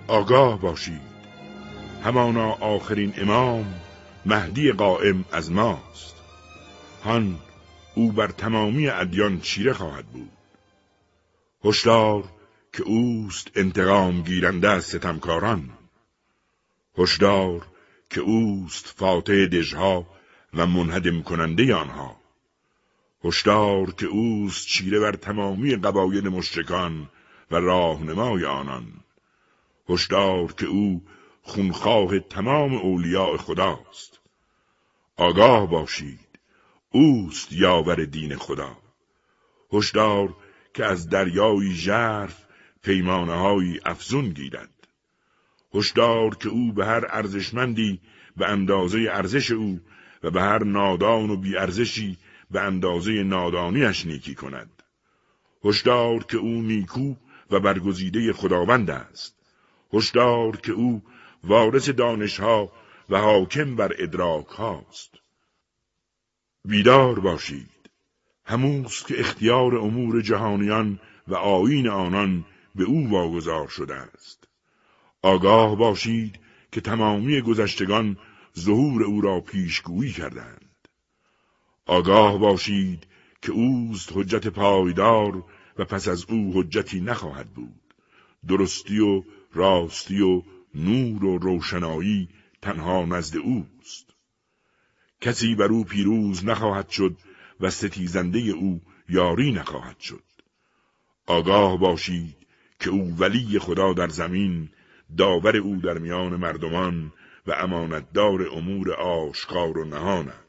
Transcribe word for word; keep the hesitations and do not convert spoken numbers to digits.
آگاه باشید، همانا آخرین امام مهدی قائم از ماست. هان او بر تمامی ادیان چیره خواهد بود. هشدار که اوست انتقام گیرنده از ستمکاران. هشدار که اوست فاتح دژها و منهدم کننده آنها. هشدار که اوست چیره بر تمامی قبایل مشرکان و راهنمای آنان. هشدار که او خونخواه تمام اولیاء خداست. آگاه باشید، اوست یاور دین خدا. هشدار که از دریای ژرف پیمانه‌های افزون گیرد. هشدار که او به هر ارزشمندی به اندازه ارزش او و به هر نادان و بی ارزشی به اندازه نادانیش نیکی کند. هشدار که او نیکو و برگزیده خداوند است. هشدار که او وارث دانشها و حاکم بر ادراک هاست. بیدار باشید، هموست که اختیار امور جهانیان و آیین آنان به او واگذار شده است. آگاه باشید که تمامی گذشتگان ظهور او را پیشگویی کردند. آگاه باشید که اوست حجت پایدار و پس از او حجتی نخواهد بود. درستی و راستی و نور و روشنایی تنها نزد اوست. کسی بر او پیروز نخواهد شد و ستیزنده او یاری نخواهد شد. آگاه باشید که او ولی خدا در زمین، داور او در میان مردمان و امانتدار امور آشکار و نهان است.